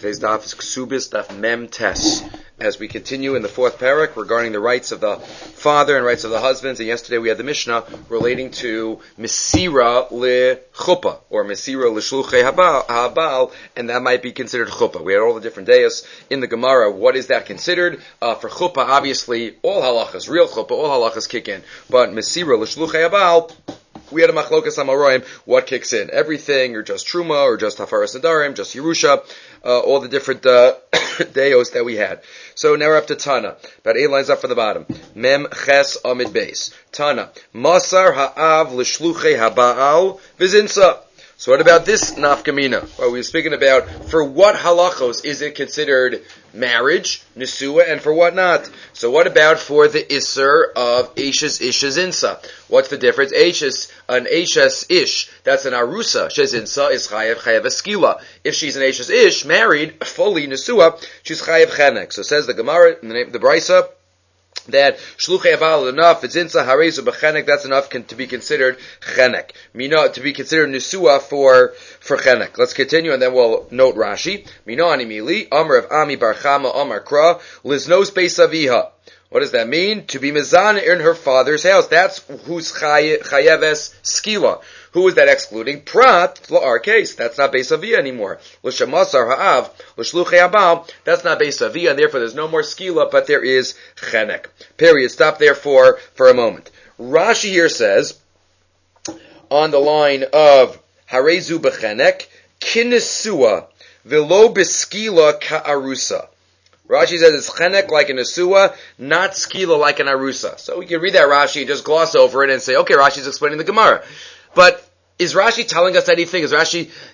Today's daf is Ksubis Daf Mem Tes. As we continue in the fourth parak regarding the rights of the father and rights of the husbands, and yesterday we had the Mishnah relating to Mesira le Chuppah, or Mesira le Shluchei Habal, and that might be considered Chuppah. We had all the different days in the Gemara. What is that considered? For Chuppah, obviously, all halachas, real Chuppah, all halachas kick in. But Mesira le Shluchei Habal, we had a machlokas amaroim, what kicks in? Everything, or just Truma, or just Hafaras Nadarim, just Yerusha, all the different deos that we had. So now we're up to Tana. About 8 lines up from the bottom. Mem Ches Amid Beis. Tana. Masar Ha'av L'shluchei Haba'al V'zinsa. So what about this nafkamina? Well, we were speaking about for what halachos is it considered marriage, nesua, and for what not? So what about for the isser of Eishes Ishes Insa? What's the difference? An Eishes Ish, that's an Arusa. Shezinsa is chayev eskila. If she's an Eishes Ish, married, fully nesua, she's chayev chenek. So says the Gemara, in the name of the Brisa, that shluchei habal enough, it's insa harezu b'chenek, that's enough to be considered chenek. Mina, to be considered nesua for chenek. Let's continue and then we'll note Rashi. Mina animili, Amar of Ami bar Chama, Amar Kra, liznos beis aviha. What does that mean? To be mizan in her father's house. That's who's chayeves skila. Who is that excluding? Prat, our case. That's not Beis Avia anymore. L'shamasar ha'av, l'shluchei habal. That's not Beis Avia, and therefore there's no more skila, but there is chenek. Period. Stop there for a moment. Rashi here says, on the line of harezu b'chenek, kinesua, v'lo b'skila ka'arusa. Rashi says it's chenek like an asua, not skila like an arusa. So we can read that Rashi and just gloss over it and say, okay, Rashi's explaining the Gemara. But is Rashi telling us anything? Should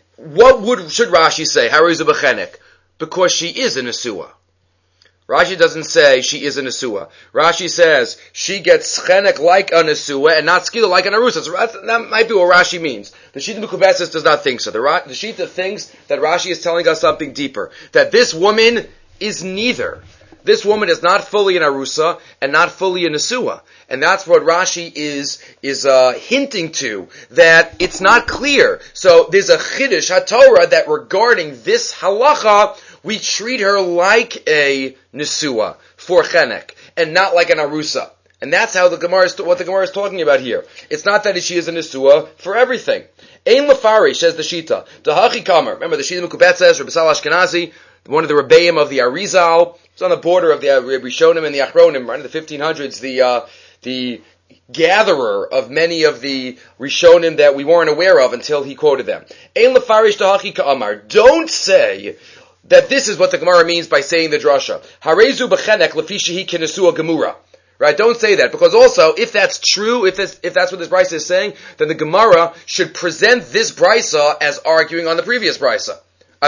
Rashi say? Harezu b'chenek, because she is an asua. Rashi doesn't say she is an asua. Rashi says she gets chenek like an asua and not skila like an arusa. So that might be what Rashi means. The Shita Mekubetzes does not think so. The Shita thinks that Rashi is telling us something deeper. That this woman is neither. This woman is not fully an arusa and not fully an asua. And that's what Rashi is hinting to, that it's not clear. So there's a chiddush haTorah that regarding this halacha, we treat her like a nesua for chenek and not like an arusa. And that's how what the Gemara is talking about here. It's not that she is a nesua for everything. Ein lefarish, says the Shita. Dahachi kamer. Remember the Shita Mekubetzes, Rabbi Sal Ashkenazi, one of the Rebbeim of the Arizal. It's on the border of the Rishonim and the Achronim, right in the 1500s. The gatherer of many of the Rishonim that we weren't aware of until he quoted them. Ein lefarish dahachi ka'amar. Don't say that this is what the Gemara means by saying the drasha. Harezu b'chenek lefi shehi kenesua gemura. Right? Don't say that, because also, if that's true, if that's what this brisa is saying, then the Gemara should present this brisa as arguing on the previous brisa.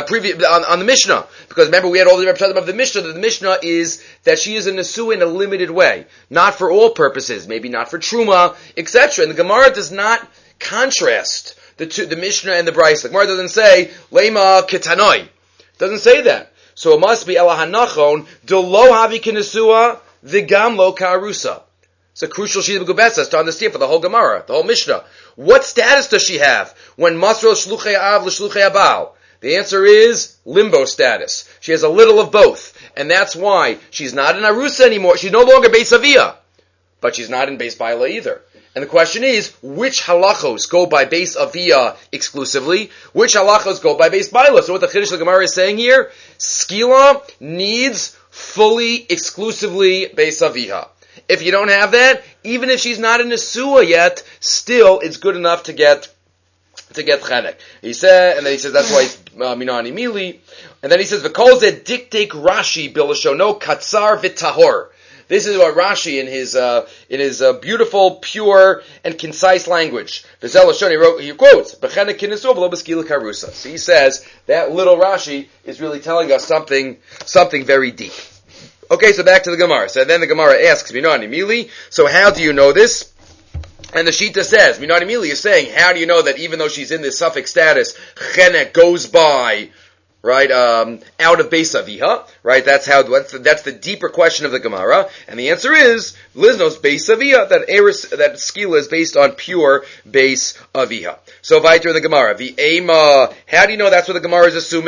On the Mishnah. Because remember, we had all the representative of the Mishnah, that the Mishnah is that she is a nesua in a limited way. Not for all purposes, maybe not for Truma, etc. And the Gemara does not contrast the Mishnah and the Brisa. The Gemara doesn't say, Lema ketanoi. It doesn't say that. So it must be Ela hanachon, do lo havi kenesua, v'gam lo ka'arusa. It's a crucial Shita Mekubetzes to understand for the whole Gemara, the whole Mishnah. What status does she have when Masro shluchei av l'shluchei abal? The answer is limbo status. She has a little of both. And that's why she's not in Arusa anymore. She's no longer Beis Avia. But she's not in Beis Baila either. And the question is, which halachos go by Beis Avia exclusively? Which halachos go by Beis Baila? So what the Chiddush of the Gemara is saying here, Skila needs fully, exclusively Beis Avia. If you don't have that, even if she's not in Nesua yet, still it's good enough to get chenek. He said, and then he says that's why it's minani mili. And then he says v'kol zeh diktek Rashi bilashono katzar v'tahor. This is what Rashi in his beautiful, pure, and concise language. V'zel lashon he quotes b'chenek kinesu v'lo b'skila karusa. So he says that little Rashi is really telling us something very deep. Okay, so back to the Gemara. So then the Gemara asks minani mili. So how do you know this? And the Shita says, Minani Mili is saying, how do you know that even though she's in this suffix status, chenek goes by, right, out of Beis Aviha, right? That's the deeper question of the Gemara. And the answer is, Liznos Beis Aviha, that skila is based on pure Beis Aviha. So, Vayter in the Gemara, the Ema, how do you know that's what the Gemara is assuming?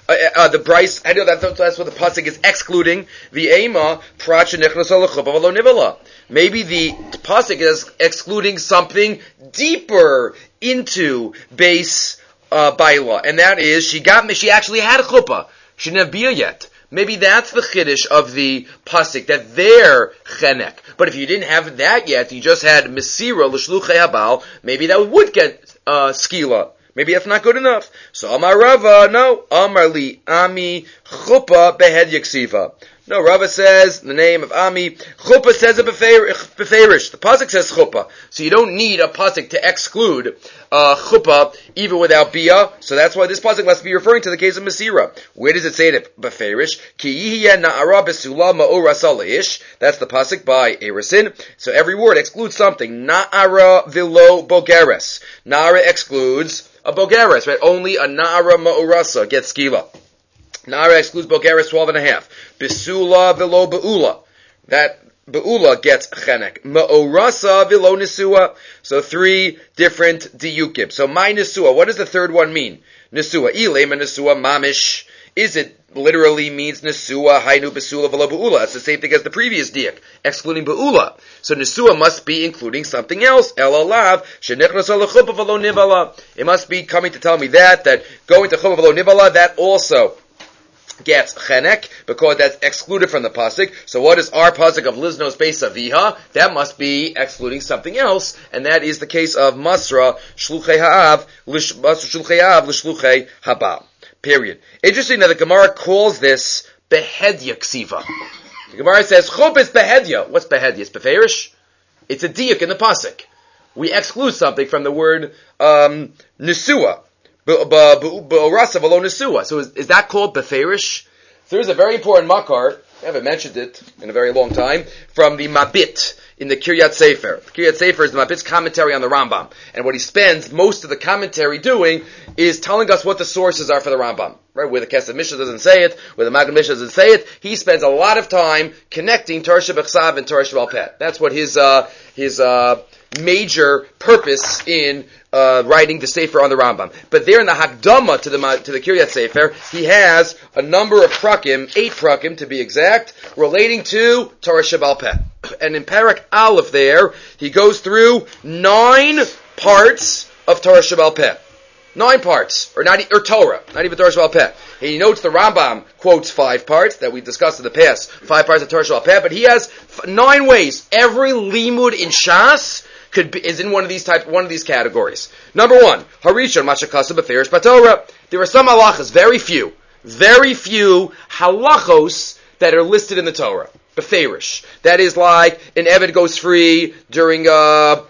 the Bryce, I know that's what the pasuk is excluding. The ema prat shenichnas al chuppah v'lo nivala. Maybe the pasuk is excluding something deeper into base baila, and that is she actually had a chuppah. She didn't have bia yet. Maybe that's the chiddush of the pasuk, that they're chenek. But if you didn't have that yet, you just had mesira l'shluchei habal, maybe that would get skila. Maybe that's not good enough. So Amar Rava, no. Amar li Ami chuppah behed yaksiva. No, Rava says, the name of Ami, chuppah says a beferish. The pasuk says chuppah. So you don't need a pasuk to exclude chuppah, even without bia. So that's why this pasuk must be referring to the case of Mesira. Where does it say it beferish? Ki yihya na'ara besula ma'ora saleish. That's the pasuk by Erisin. So every word excludes something. Na'ara vilo bogeres. Na'ara excludes a bogeres, right? Only a na'ara ma'orasa gets skila. Na'ara excludes bogeres 12.5. Besula velo be'ula. That be'ula gets chenek. Ma'orasa velo nisua. So 3 different diyukim. So my nisua, what does the third one mean? Nisua. Ilema nisua mamish. Is it literally means nisua hainu besula velo be'ula? It's the same thing as the previous diyuk, excluding be'ula. So nisua must be including something else. Elalav shenichnas al chuppah velo nivala. It must be coming to tell me that going to chuppah velo nivala, that also gets chenek, because that's excluded from the pasuk. So what is our pasuk of Liznos Beis Aviha? That must be excluding something else, and that is the case of Masra Shluchei Ha'av L'Shluchei Habal. Period. Interesting that the Gemara calls this Behedya Ksiva. The Gemara says Chup is Behedya. What's Behedya? It's Beferish. It's a diuk in the pasuk. We exclude something from the word Nisua. So is that called beferish? There's a very important makar, I haven't mentioned it in a very long time, from the Mabit in the Kiryat Sefer. The Kiryat Sefer is the Mabit's commentary on the Rambam. And what he spends most of the commentary doing is telling us what the sources are for the Rambam. Right? Where the Kesef Mishnah doesn't say it, where the Maggid Mishnah doesn't say it, he spends a lot of time connecting Torah Shebechsav and Torah Shebal Peh. That's what his major purpose in writing the Sefer on the Rambam. But there in the Hakdama to the Kiryat Sefer, he has a number of prakim, 8 prakim to be exact, relating to Torah Shebal Peh. And in Parak Aleph there, he goes through 9 parts of Torah Shebal Peh. 9 parts, or Torah, not even Torah Shebal Peh. He notes the Rambam quotes 5 parts that we discussed in the past, 5 parts of Torah Shebal Peh, but he has 9 ways. Every limud in Shas is in one of these categories. Number 1, Harishon Mashakasa Beferish Batorah. There are some halachas, very few halachos that are listed in the Torah. Beferish. That is like an Eved goes free during in the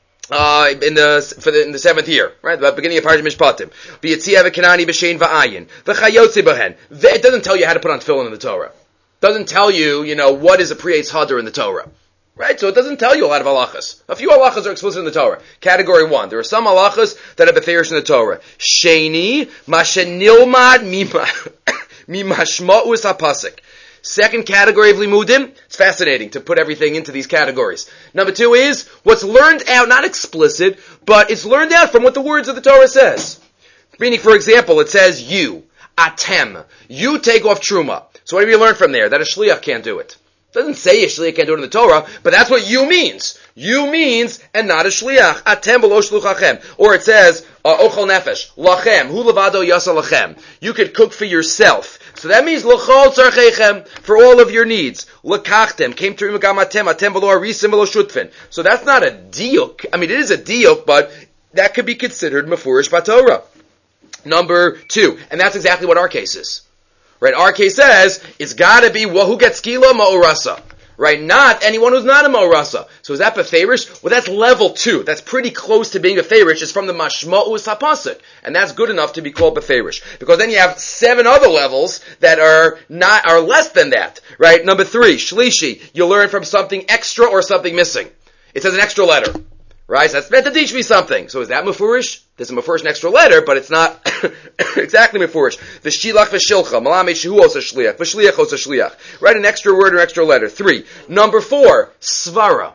7th year, right? The beginning of Parashat Mishpatim. B'yitziah v'kenani b'shein v'ayin v'chayotze b'hen. It doesn't tell you how to put on tefillin in the Torah. It doesn't tell you, what is a pre-Eitz Hadar in the Torah. Right? So it doesn't tell you a lot of halachas. A few halachas are explicit in the Torah. Category 1. There are some halachas that are beferish in the Torah. Sheni, mashenilmad mimashma'us hapasik. Second category of limudim, it's fascinating to put everything into these categories. Number 2 is what's learned out, not explicit, but it's learned out from what the words of the Torah says. Meaning, for example, it says you, atem. You take off truma. So what have you learned from there? That a shliach can't do it. It doesn't say a shliach can't do it in the Torah, but that's what you means. You means, and not a shliach. Atem v'lo shluchachem. Or it says, ochel nefesh, lachem, hu levado yasa lachem. You could cook for yourself. So that means, l'chol tzarchechem, for all of your needs. L'kachtem, came to rimagam atem v'lo arisim v'lo shutfin. So that's not a diuk. I mean, it is a diuk, but that could be considered mefurish b'Torah. Number 2, and that's exactly what our case is. Right, our case says, it's gotta be, who gets skila ma'orasa. Right, not anyone who's not a ma'orasa. So is that beferish? Well, that's level 2. That's pretty close to being beferish. It's from the mashma'us hapasik. And that's good enough to be called beferish. Because then you have 7 other levels that are less than that. Right, number 3, shlishi. You learn from something extra or something missing. It says an extra letter. Right, so that's meant to teach me something. So is that mefurish? There's a mefurish an extra letter, but it's not exactly mefurish. V'shilach v'shilcha, malamed shehu osa shliach, v'shliach osa shliach. Right, an extra word or extra letter. 3. Number 4, svara.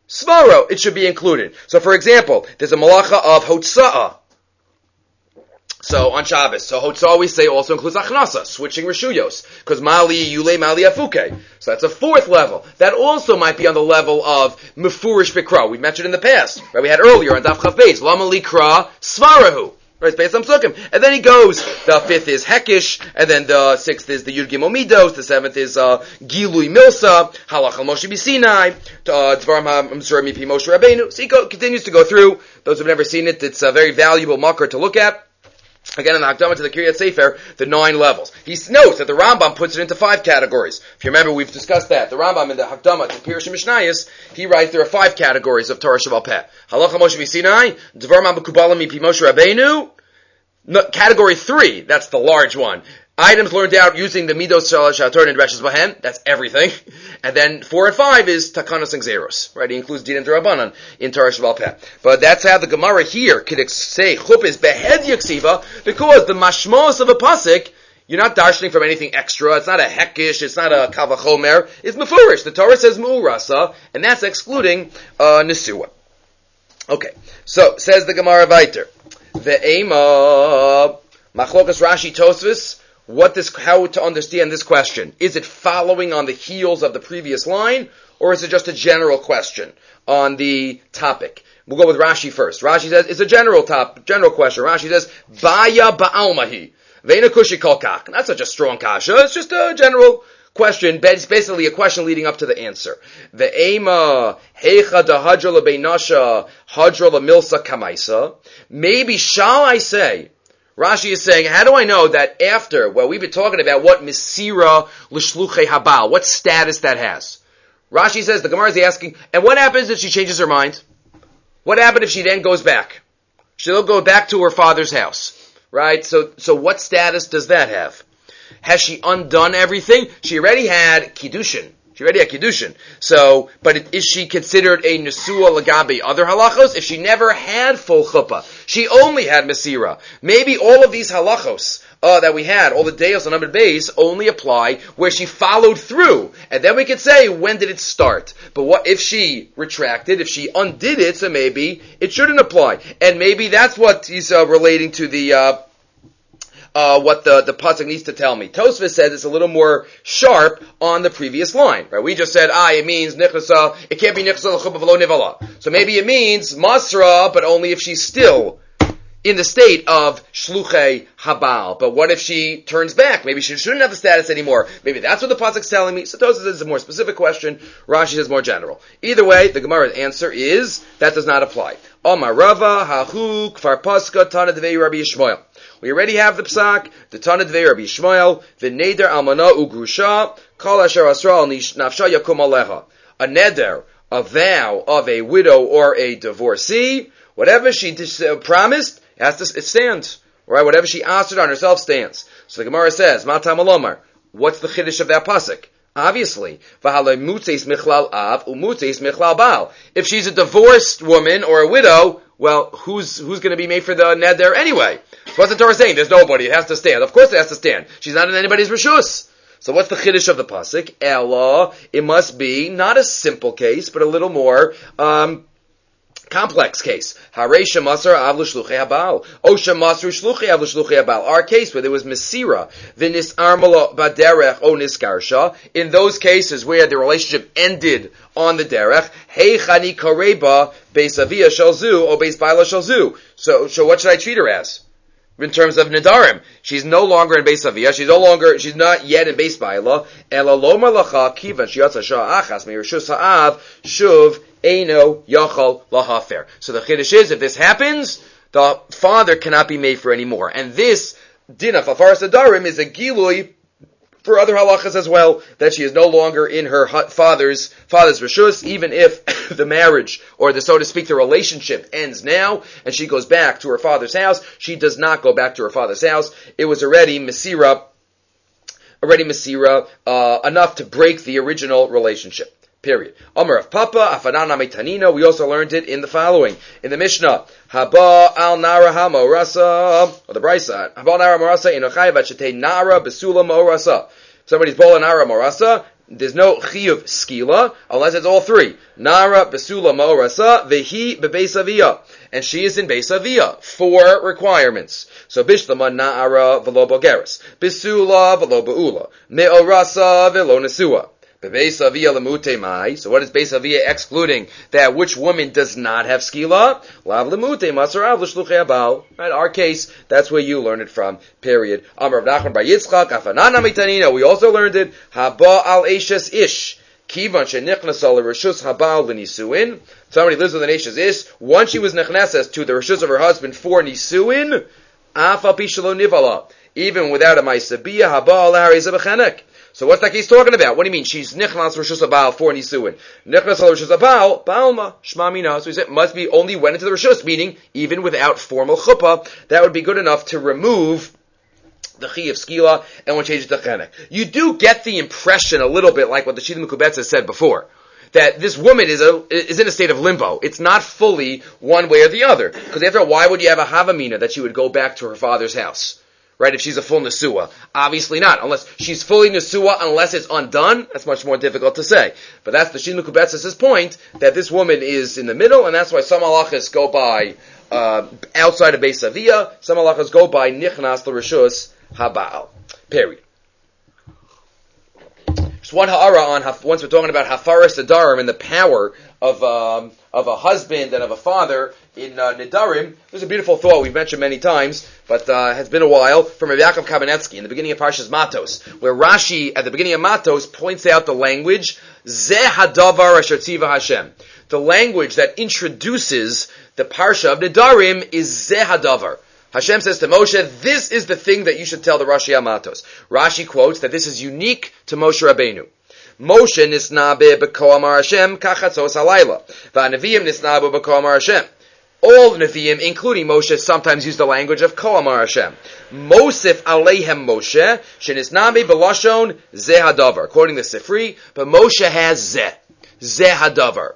Svara, it should be included. So for example, there's a malacha of hotza'ah. So on Shabbos, so Hotzah we say also includes Achnasa, switching Rishuyos, because Mali Yule Mali Afuke. So that's a fourth level. That also might be on the level of Mefurish Bikra. We mentioned in the past, right? We had earlier on Daf Chav Beis, Lama Likra Svarahu. Right, it's based on Psukim. And then he goes, the fifth is Hekish, and then the sixth is the Yud Gimel Midos, the seventh is Gilui Milsa, Halach al Moshe B'Sinai, Dvarim HaMsur Mipi Moshe Rabbeinu. So he continues to go through. Those who have never seen it, it's a very valuable marker to look at. Again, in the Hakdama to the Kiryat Sefer, the 9 levels. He notes that the Rambam puts it into 5 categories. If you remember, we've discussed that. The Rambam in the Hakdama to Pirush Mishnayos, he writes there are 5 categories of Torah Sheval Peh. Halacha Moshe B'Sinai, Dvar Ma'Mekubalim Mipi Moshe Rabbeinu. Category 3, that's the large one. Items learned out using the Midos Shator and Dreshus Bahen, that's everything. And then 4 and 5 is Takanos and Xeros, right? He includes Din and Durabanan in Torah Sheval Peh. But that's how the Gemara here could say Chup is Behed Yaksiva, because the Mashmos of a Pasik, you're not darshaning from anything extra. It's not a Hekish, it's not a Kavachomer. It's Mefurish. The Torah says Mu'urasa, and that's excluding Nesua. Okay, so says the Gemara Vayter. The Ema Machlokas Rashi Tosfos. How to understand this question? Is it following on the heels of the previous line, or is it just a general question on the topic? We'll go with Rashi first. Rashi says it's a general question. Rashi says Baya Ba'almahi Veina Kushi Kolkak. Not such a strong kasha. It's just a general question. It's basically a question leading up to the answer. The Ema Heicha da Hadra LeBeinasha Hadra LeMilsa Kamaisa. Maybe shall I say? Rashi is saying, how do I know that after, we've been talking about what Mesira L'Shluchei Habal, what status that has. Rashi says, the Gemara is asking, and what happens if she changes her mind? What happens if she then goes back? She'll go back to her father's house, right? So what status does that have? Has she undone everything? She already had Kiddushin. So, but is she considered a Nesua Lagabi other halachos? If she never had full chuppah, she only had Mesira. Maybe all of these halachos that we had, all the deos on Amud Beis, only apply where she followed through. And then we could say, when did it start? But what if she retracted, if she undid it, so maybe it shouldn't apply. And maybe that's what he's relating to the what the pasuk needs to tell me. Tosfos says it's a little more sharp on the previous line, right? We just said, it means nichasa, it can't be nichasa l'chuppah v'lo nivala. So maybe it means masra, but only if she's still in the state of shluchei habal. But what if she turns back? Maybe she shouldn't have the status anymore. Maybe that's what the pasuk's telling me. So Tosfos says it's a more specific question. Rashi says more general. Either way, the Gemara's answer is, that does not apply. Amar Rava, hahu, kfar paska, tana devei Rabbi Yishmael. We already have the psak, the Tana Dvei Rabbi Yishmael, the neder almana ugrusha, kol asher asra al nafsha yakum aleha. A neder, a vow of a widow or a divorcee, whatever she promised, it stands. Right? Whatever she answered on herself stands. So the Gemara says, Matam alomar, what's the chiddush of that pasuk? Obviously, if she's a divorced woman or a widow, well, who's going to be made for the neder anyway? So what's the Torah saying? There's nobody. It has to stand. Of course it has to stand. She's not in anybody's reshus. So what's the chiddush of the pasuk? Ella, it must be not a simple case, but a little more complex case. Hareisha masar av l'shluchei habal. Osha masru shluchei av l'shluchei habal. Our case where there was mesira, v'nis armala baderech o niskarsha. In those cases where the relationship ended on the derech, heichani kareba beis avia shalzu or beis baila shalzu. So what should I treat her as? In terms of Nadarim, she's no longer in Beis Aviyah, she's not yet in Beis Baila, Ela lomar lacha kivan sheyatza shah achas me'rishus ha'av shuv eino yachal lahafer. So the chiddush is, if this happens, the father cannot be made for anymore. And this din of Afaras Nadarim is a gilui for other halachas as well, that she is no longer in her father's reshus, even if the marriage, or the, so to speak, the relationship ends now, and she goes back to her father's house. She does not go back to her father's house. It was already mesira, enough to break the original relationship. Period. Amar of Papa, Afanana Metanina, we also learned it in the following. In the Mishnah, Haba al Nara HaMorasa, or the Brisa, Haba al Nara Morasa, Inochai Vachete Nara Besula Morasa. Somebody's bol Nara Morasa, there's no chiyuv skila unless it's all three. Nara besula ma'orasa vehi bebeis aviyah. And she is in beis aviyah. 4 requirements. So bishlama na'ara v'lo bogeres. Besula v'lo ba'ula. Me'orasa v'lo nesua. Bebeis aviyah lemute mai. So what is beis aviyah excluding? That which woman does not have skila? Lav lemute masarav l'shluchei abal. Right, our case, that's where you learn it from. Period. Amar Rav Nachman bar Yitzchak afanana mitanina. We also learned it. Haba al eshes ish. Kivan shenichnas al reshus habal l'nisuin. Somebody lives with an eshes ish. Once she was nechneses to the reshus of her husband for nisuin, afal pi shelo nivala. Even without a ma'aseh habal lahari zebechenek. So what's that case talking about? What do you mean? She's nichnas reshus habal for nisuin. Nichnas al reshus habal, ba'alma, shma mina. So he said, must be only went into the reshus, meaning even without formal chuppah, that would be good enough to remove the chi of skila and one changes to chenek. You do get the impression a little bit like what the Shita Mekubetza said before, that this woman is in a state of limbo. It's not fully one way or the other. Because after all, why would you have a havamina that she would go back to her father's house? Right, if she's a full nesua. Obviously not. Unless she's fully nesua, unless it's undone, that's much more difficult to say. But that's the Shita Mekubetza's point, that this woman is in the middle, and that's why some halachas go by outside of Beis Aviyah, some halachas go by nichnas l'reshus habal. Period. Just one ha'ara on, once we're talking about hafaras nedarim and the power of a husband and of a father in nedarim. There's a beautiful thought we've mentioned many times, but has been a while, from Rav Yaakov Kamenetsky in the beginning of Parshas Matos, where Rashi at the beginning of Matos points out the language Zeh hadavar asher tziva Hashem. The language that introduces the parsha of nedarim is Zeh hadavar. Hashem says to Moshe, this is the thing that you should tell the Rashi Amatos. Rashi quotes that this is unique to Moshe Rabbeinu. Moshe nisnabe b'ko amar Hashem kachatzos halayla. V'anaviyim nisnabe b'ko amar Hashem. All Nevi'im, including Moshe, sometimes use the language of ko amar Hashem. Mosif aleihem Moshe, shenisnabe b'lashon zeh hadavar. Quoting the Sifri, but Moshe has zeh. Zeh hadavar.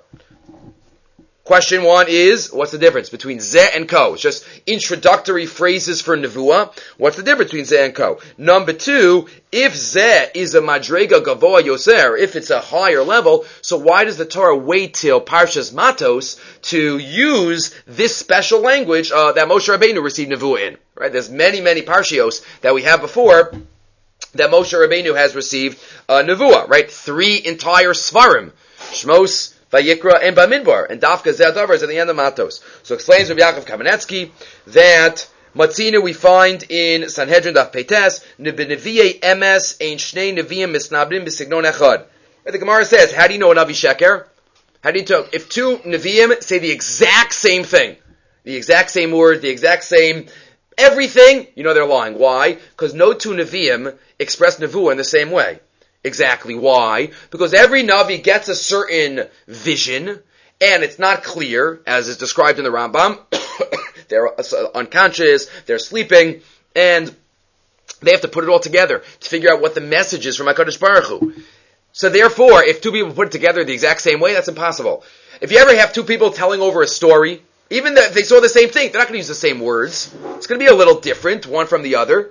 Question 1 is, what's the difference between Zeh and Ko? It's just introductory phrases for Nevuah. What's the difference between Zeh and Ko? Number 2, if Zeh is a Madrega Gavoa Yoser, if it's a higher level, so why does the Torah wait till Parshas Matos to use this special language that Moshe Rabbeinu received Nevuah in? Right? There's many, many Parshios that we have before that Moshe Rabbeinu has received Nevuah, right? 3 entire Svarim. Shmos, Vayikra, and Bamidbar, and Dafka Zedavar is at the end of Matos. So explains Rav Yaakov Kamenetsky that Matzina we find in Sanhedrin Daf Peites, Nevi'ei Emes ein shnei Nevi'im misnabdim b'signon echad. The Gemara says, how do you know a Navi Sheker? How do you know? If 2 Nevi'im say the exact same thing, the exact same word, the exact same everything, you know they're lying. Why? Because no 2 Nevi'im express Nevuah in the same way. Exactly. Why? Because every Navi gets a certain vision, and it's not clear, as is described in the Rambam. They're unconscious, they're sleeping, and they have to put it all together to figure out what the message is from HaKadosh Baruch Hu. So therefore, if 2 people put it together the exact same way, that's impossible. If you ever have 2 people telling over a story, even if they saw the same thing, they're not going to use the same words. It's going to be a little different, one from the other.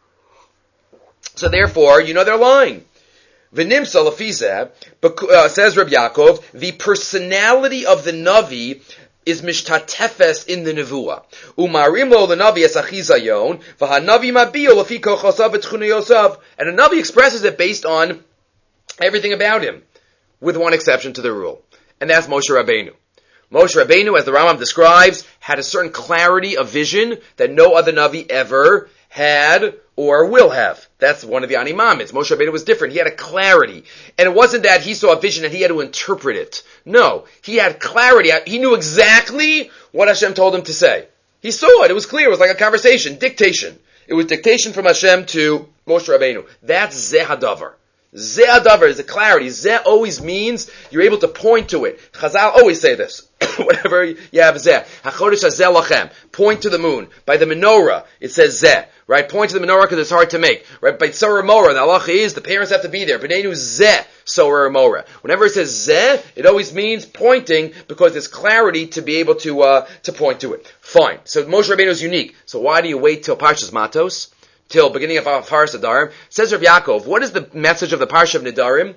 So therefore, you know they're lying. V'nimsa lefizeh, says Reb Yaakov, the personality of the Navi is mishtatefes in the Nevuah. Umarim lo l'Navi es achizayon, v'hanavi mabiyo lefi kochosav v'tchunayosav. And a Navi expresses it based on everything about him, with one exception to the rule. And that's Moshe Rabbeinu. Moshe Rabbeinu, as the Rambam describes, had a certain clarity of vision that no other Navi ever had or will have. That's one of the Animamits. Moshe Rabbeinu was different. He had a clarity. And it wasn't that he saw a vision and he had to interpret it. No. He had clarity. He knew exactly what Hashem told him to say. He saw it. It was clear. It was like a conversation. Dictation. It was dictation from Hashem to Moshe Rabbeinu. That's Zeh HaDavar. Zeh HaDavar is the clarity. Zeh always means you're able to point to it. Chazal always say this. Whenever you have Zeh. HaChodesh HaZeh Lachem. Point to the moon. By the menorah, it says Zeh. Right? Point to the menorah because it's hard to make. Right? By Tzorah Morah, the halacha is the parents have to be there. B'neinu Zeh Tzorah Morah. Whenever it says Zeh, it always means pointing because there's clarity to be able to point to it. Fine. So Moshe Rabbeinu is unique. So why do you wait till Parshas Matos? Till beginning of Hafaras Nedarim? Says Rav Yaakov, what is the message of the Parsha of Nedarim?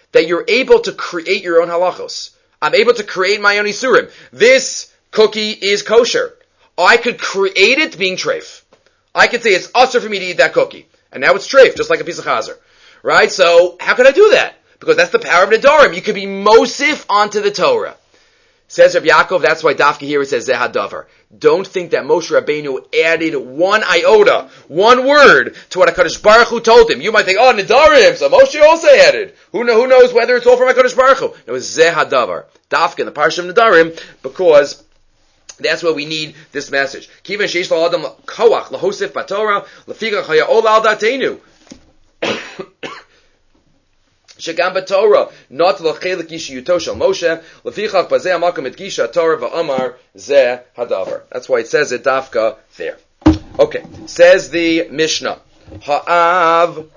that you're able to create your own halachos. I'm able to create my own isurim. This cookie is kosher. I could create it being treif. I could say it's usher for me to eat that cookie. And now it's treif, just like a piece of chazer. Right? So, how can I do that? Because that's the power of Nedarim. You could be mosif onto the Torah. Says Rabbi Yaakov, that's why Dafka here it says Zeh HaDavar. Don't think that Moshe Rabbeinu added one iota, one word, to what HaKadosh Baruch Hu told him. You might think, oh, Nedarim, so Moshe also added. Who knows whether it's all from HaKadosh Baruch Hu? It was Zeh HaDavar. Dafka in the Parsha of Nedarim, because that's where we need this message. Kivan sheish la'adam koach lahosif b'Torah lefikach haya'ol al datenu. Shagam b'Torah not l'chelik yishiyuto shel Moshe lefichach bazeh hamakom et gisha Torah va'amar zeh hadavar. That's why it says it dafka there. Okay, says the Mishnah. Ha'av, in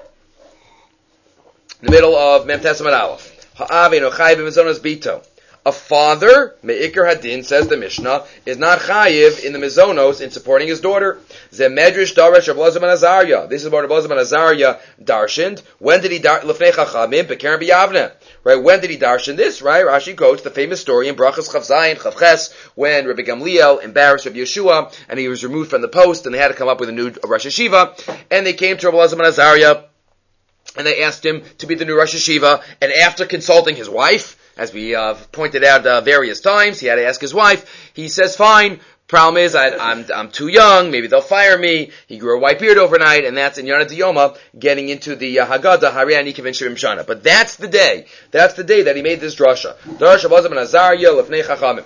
the middle of Mem Testament Aleph. Ha'av eno chayiv b'mizonos bito. A father, Me'ikr Hadin, says the Mishnah, is not chayiv in the mizonos in supporting his daughter. Ze medrash darash Rav Elazar ben Azariah. This is what Rav Elazar ben Azariah darshaned. When did he lefnei chachamim beKeren b'Yavne? Right? When did he darshan this? Right? Rashi quotes the famous story in Brachas Chav Zayin Chav Ches when Rabbi Gamliel embarrassed Rabbi Yeshua and he was removed from the post and they had to come up with a new Rosh Hashiva and they came to Rav Elazar ben Azariah and they asked him to be the new Rosh Hashiva and after consulting his wife, as we pointed out various times, he had to ask his wife. He says, fine. Problem is, I'm too young. Maybe they'll fire me. He grew a white beard overnight, and that's in Yonah Diyoma, getting into the Haggadah, Harei Ani Kivin Shirim Shana. But that's the day. That's the day that he made this drasha. Drasha Elazar ben Azariah lefnei chachamim.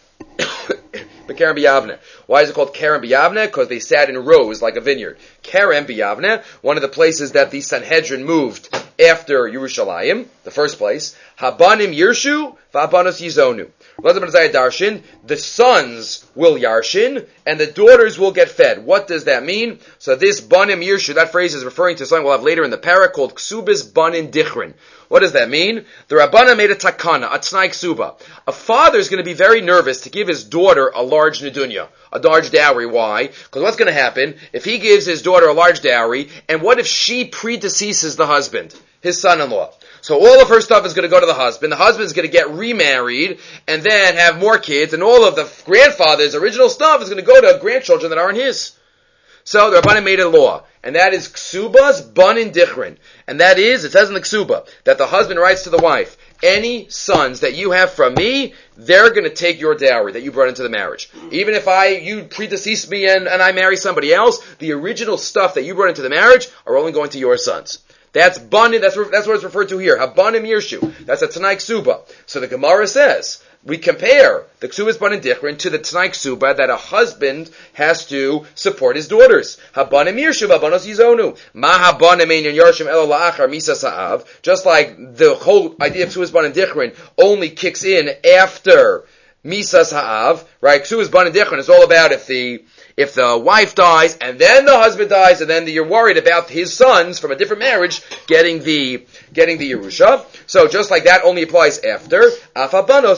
Keren b'Yavne. Why is it called Keren b'Yavne? Because they sat in rows like a vineyard. Keren b'Yavne, one of the places that the Sanhedrin moved after Yerushalayim, the first place. Habanim Yirshu, v'habanos Yizonu. Elazar ben Azariah darshan, the sons will yarshin, and the daughters will get fed. What does that mean? So this banim Yirshu, that phrase is referring to something we'll have later in the parak called Ksubis Banin Dichrin. What does that mean? The Rabbana made a takana, a tnai ksuba. A father is going to be very nervous to give his daughter a large nedunya, a large dowry. Why? Because what's going to happen if he gives his daughter a large dowry, and what if she predeceases the husband, his son-in-law? So all of her stuff is going to go to the husband. The husband's going to get remarried and then have more kids, and all of the grandfather's original stuff is going to go to grandchildren that aren't his. So the Rabbanim made a law, and that is Ksubas Banin Dichrin. And that is, it says in the Ksuba, that the husband writes to the wife, any sons that you have from me, they're going to take your dowry that you brought into the marriage. Even if you predecease me and I marry somebody else, the original stuff that you brought into the marriage are only going to your sons. That's Banin, that's what it's referred to here. Habanim Yirshu. That's a Tanai Ksuba. So the Gemara says, we compare the Ksubas Banin Dichrin to the Tanai Ksuba that a husband has to support his daughters. Habanim Yirshu, Habanos Yizonu. Ma habanim ein yarshim elo la'achar misa sa'av. Just like the whole idea of Ksubas Banin Dichrin only kicks in after Misa Sa'av, right? Ksubas Banin Dichrin is all about if the wife dies and then the husband dies and then you're worried about his sons from a different marriage getting the Yerusha. So just like that only applies after. Afabanos,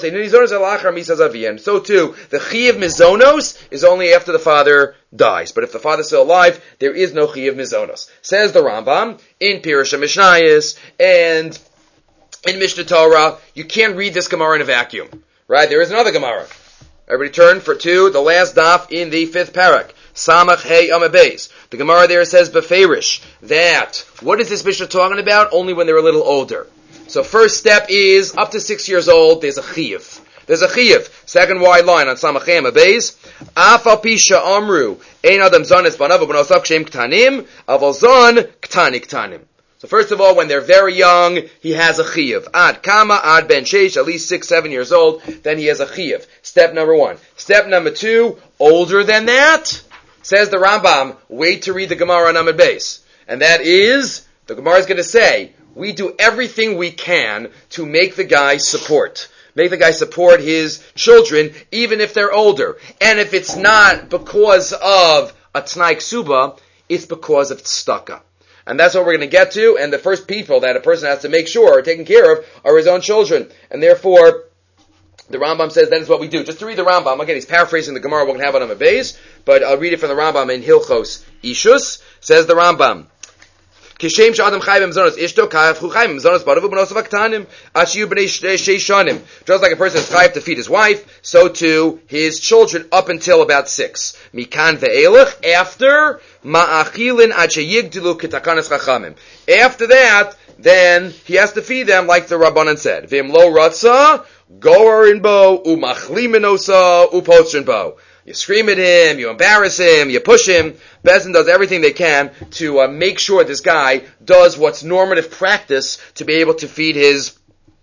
and so too, the Chiyav Mizonos is only after the father dies. But if the father's still alive, there is no Chiyav Mizonos. Says the Rambam in Pirush Mishnayos and in Mishnah Torah, you can't read this Gemara in a vacuum. Right? There is another Gemara. Everybody turn to the last daf in the 5th parak. Samach Hey Amabeis. The Gemara there says Beferish that what is this Mishnah talking about? Only when they're a little older. So first step is up to 6 years old. There's a chiyuv. Second wide line on Samach Hey Amabeis. Afal Pisha Amru Ein Adam Zanis Banav B'Nosaf Kshem Ktanim Aval Zan Ktani Ktanim. So first of all, when they're very young, he has a chiyuv. Ad kama, ad ben sheish, at least 6-7 years old, then he has a chiyuv. Step number 1. Step number 2, older than that, says the Rambam, wait to read the Gemara on Amud Beis. And that is, the Gemara is going to say, we do everything we can to make the guy support. Make the guy support his children, even if they're older. And if it's not because of a Tnai Ksuba, it's because of tzedakah. And that's what we're going to get to, and the first people that a person has to make sure are taken care of are his own children. And therefore, the Rambam says that is what we do. Just to read the Rambam, again, he's paraphrasing the Gemara, we're going to have it on a base, but I'll read it from the Rambam in Hilchos Ishus. Says the Rambam, Kishem sh'adam chai b'mzonos ishto kayav hu chai b'mzonos baravu b'nosav aktanim ashiyu b'nei sheishanim. Just like a person is chayav to feed his wife, so too his children up until about 6. Mikan ve'elach, after ma'achilin ad sheyigdilu kitakanas chachamim. After that, then he has to feed them like the Rabbanan said. V'im lo ratza, goer in bo, umachliminosa, upostrin bo. You scream at him, you embarrass him, you push him. Bezdin does everything they can to make sure this guy does what's normative practice to be able to feed his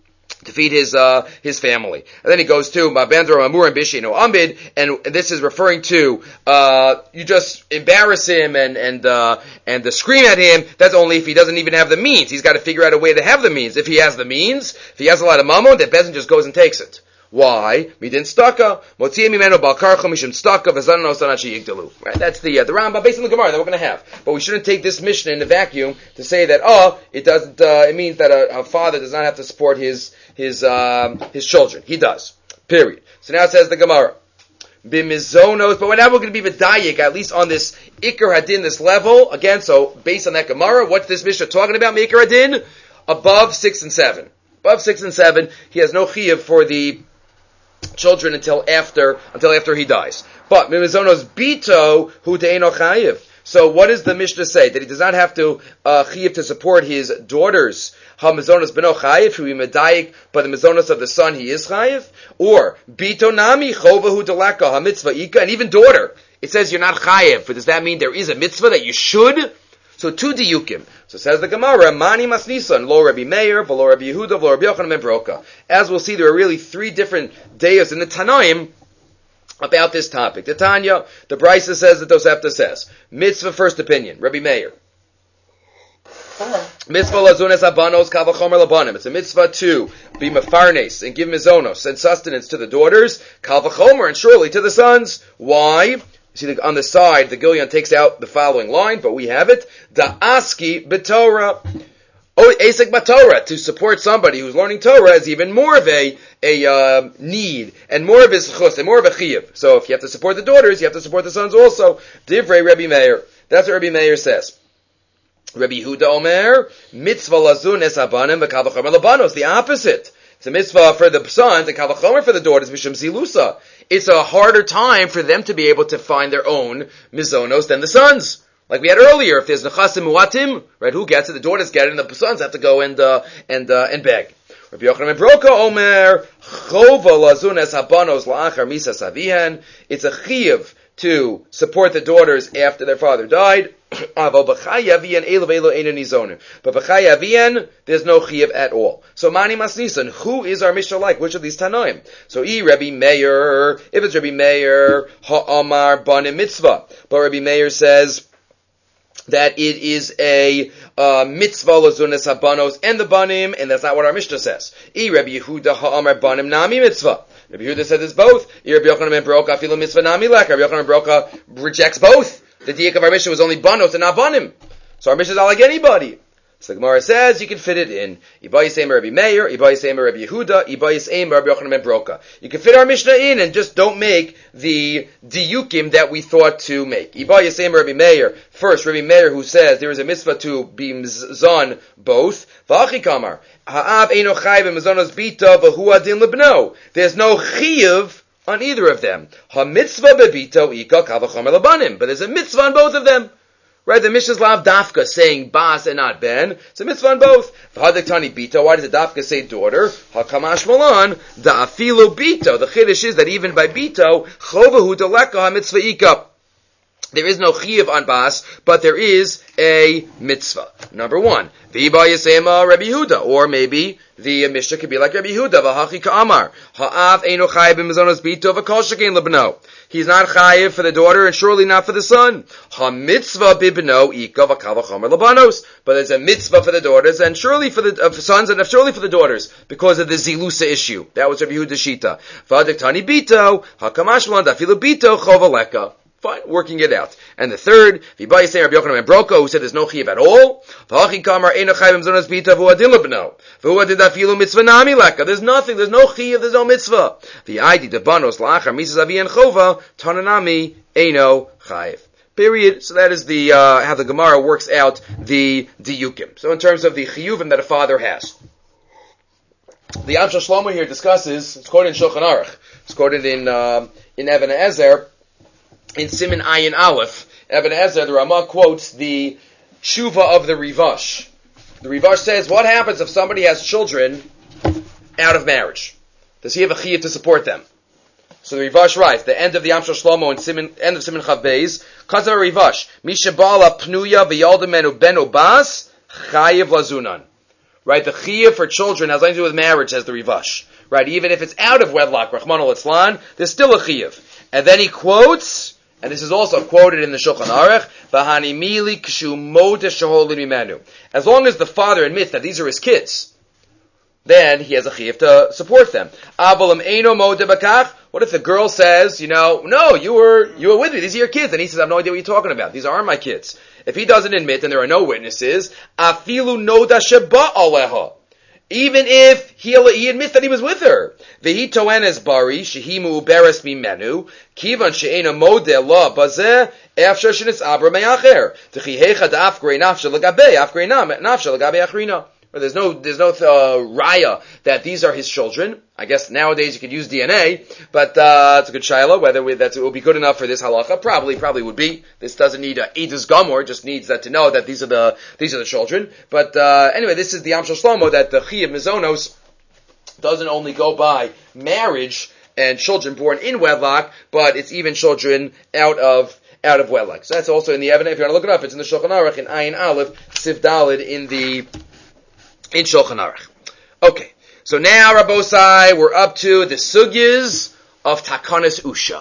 family. And then he goes to Mabandro Amur and Bishi no Ambid, and this is referring to you just embarrass him and scream at him. That's only if he doesn't even have the means. He's got to figure out a way to have the means. If he has the means, if he has a lot of mammon, then Bezdin just goes and takes it. Why? Midin staka. Motziyim mimeno balkarcha mishum staka v'zananos anachi yigdalu. Right? That's the Rambam based on the Gemara that we're going to have. But we shouldn't take this Mishnah in a vacuum to say that it doesn't. It means that a father does not have to support his children. He does. Period. So now it says the Gemara. Bimizonos, but now we're going to be medayik, at least on this Iker Hadin, this level. Again, so based on that Gemara, what's this Mishnah talking about? Iker Hadin above 6 and 7. Above 6 and 7, he has no chiyuv for the children until after he dies. But Mimizonos Bito hu te'eno chayiv. So what does the Mishnah say? That he does not have to chayiv to support his daughters. Ha mizonos beno chayiv, who he medayik, but the mizonos of the son he is chayiv. Or Bito nami chova hu delaka ha mitzvah ika, and even daughter. It says you're not chayiv, but does that mean there is a mitzvah that you should? So 2 diyukim. So says the Gemara, Mani Masnisan, Lo Rabbi Meir, V'lo Rabbi Yehuda, V'lo Rabbi Yochanan ben Broka. As we'll see, there are really 3 different dayas in the Tanaim about this topic. The Tanya, the Brisa says that Tosefta says, mitzvah first opinion, Rabbi Meir. Mitzvah lazunes abanos kavachomer labanim. It's a mitzvah to be mefarnes and give mizonos and sustenance to the daughters, kavachomer, and surely to the sons. Why? See, on the side, the Gilyon takes out the following line, but we have it. Da'aski b'Torah. Oh, Asik b'Torah. To support somebody who's learning Torah is even more of a need, and more of a zchus, and more of a chiyuv. So if you have to support the daughters, you have to support the sons also. Divrei Rabbi Meir. That's what Rabbi Meir says. Rabbi Yehuda Omer, mitzvah lazun es abanim v'kavachomer labanos. The opposite. It's a mitzvah for the sons and kavachomer for the daughters, mishum zilusa. It's a harder time for them to be able to find their own mizonos than the sons. Like we had earlier, if there's nechasim muatim, right, who gets it? The daughters get it, and the sons have to go and beg. Rabbi Yochanan ben Broka Omer, chova lazun es habanos la'achar misas avihen. It's a chiyuv to support the daughters after their father died. But b'chai avian, there's no chiyuv at all. So Mani Masnisan, who is our Mishnah like? Which of these Tanaim? So Rabbi Meir, if it's Rabbi Meir, ha'amar banim mitzvah. But Rabbi Meir says that it is a mitzvah lazunes habanos and the banim, and that's not what our Mishnah says. Rabbi Yehuda ha'amar banim nami mitzvah. Rabbi Yehuda said this both. Rabbi Yochanan ben Broka afilu mitzvah nami lek. Rabbi Yochanan ben Broka rejects both. The diak of our Mishnah was only banos and not banim. So our Mishnah is not like anybody. So the Gemara says you can fit it in. Ibai Yisayim Rabbi Meir, Ibai Yisayim Rabbi Yehuda, Ibai Yisayim Rabbi Yochanan ben Broka. You can fit our Mishnah in and just don't make the diyukim that we thought to make. Ibai Yisayim Rabbi Meir. First, Rabbi Meir who says there is a mitzvah to be mzon both. V'achi kamar. Ha'av eino chai b'mzonos bita v'hu adin lebno. There's no chiyuv on either of them. Ha-mitzvah bebito ika kavachomer labanim. But there's a mitzvah on both of them. Right, the Mishnah's lav dafka saying bas and not ben. It's a mitzvah on both. V'hadaktani bito. Why does the dafka say daughter? Ha-kamash malan da'afilu bito. The chiddush is that even by bito, chovahu deleka ha-mitzvah ika. There is no chiyuv on bas, but there is a mitzvah. Number 1, v'hiba yisema Rabbi Yehuda, or maybe the Mishnah could be like Rabbi Yehuda, v'hachi ka'amar, ha'av eino chayiv b'mizonos bito v'kol shekein lebno. He's not chayiv for the daughter and surely not for the son. Ha-mitzvah bibno ika v'kal v'chomer labanos. But there's a mitzvah for the daughters and surely for the sons and surely for the daughters because of the zilusa issue. That was Rabbi Yehuda's shita. V'hadaktani bito, ha'kamash lan dafilu bito chovaleka. Fine, working it out. And the third, V'bai Yisayim Rabbi Yochanan ben Broka, who said there's no chiyuv at all. V'hachi kamar eino chayv b'mizonos bita v'hu adin lebno. V'hu adin dafilu mitzvah nami leka. There's nothing, there's no chiyuv, there's no mitzvah. V'aydi debanos la'achar misas avi and chova, tananami eino chayv. Period. So that is the how the Gemara works out the diyukim. So in terms of the chiyuvim that a father has. The Amshel Shlomo here discusses, it's quoted in Shulchan Aruch, it's quoted in Even HaEzer, in Siman Ayin Aleph. Even HaEzer, the Ramah quotes the Shuva of the Rivash. The Rivash says, what happens if somebody has children out of marriage? Does he have a chiyuv to support them? So the Rivash writes, the end of the Amshel Shlomo, end of Siman Chav Beis, Chazar Rivash, Misha Bala Pnuya V'Yalda Menu Benu Bas, Chayiv Lazunan. Right, the chiyuv for children has nothing to do with marriage, says the Rivash. Right, even if it's out of wedlock, Rachmana litzlan, there's still a chiyuv. And then he quotes, and this is also quoted in the Shulchan Aruch, V'hani mili kshu moda sheholin mimenu. As long as the father admits that these are his kids, then he has a chiyuv to support them. Avalam eino moda bakach. What if the girl says, no, you were with me, these are your kids, and he says, I have no idea what you're talking about, these aren't my kids. If he doesn't admit, and there are no witnesses, afilu noda sheba aleha. Even if he admits that he was with her. Vehi toenes bari, shehimu uberes mimenu, kivan she'ena modeh la bazeh, afshar shenis abra me'acher. Techi hecha da'afgrei nafsha l'gabei, afgrei nafsha l'gabei achrina. There's no raya that these are his children. I guess nowadays you could use DNA, but it's a good shayla whether it will be good enough for this halacha. Probably would be. This doesn't need a edus gomor; just needs that to know that these are the children. But anyway, this is the Amshel Shlomo that the chiyuv mizonos doesn't only go by marriage and children born in wedlock, but it's even children out of wedlock. So that's also in the evidence. If you want to look it up, it's in the Shulchan Aruch in Ayin Aleph Siv Dalid in Shulchan Aruch. Okay, so now, Rabbosai, we're up to the sugyas of Takanas Usha.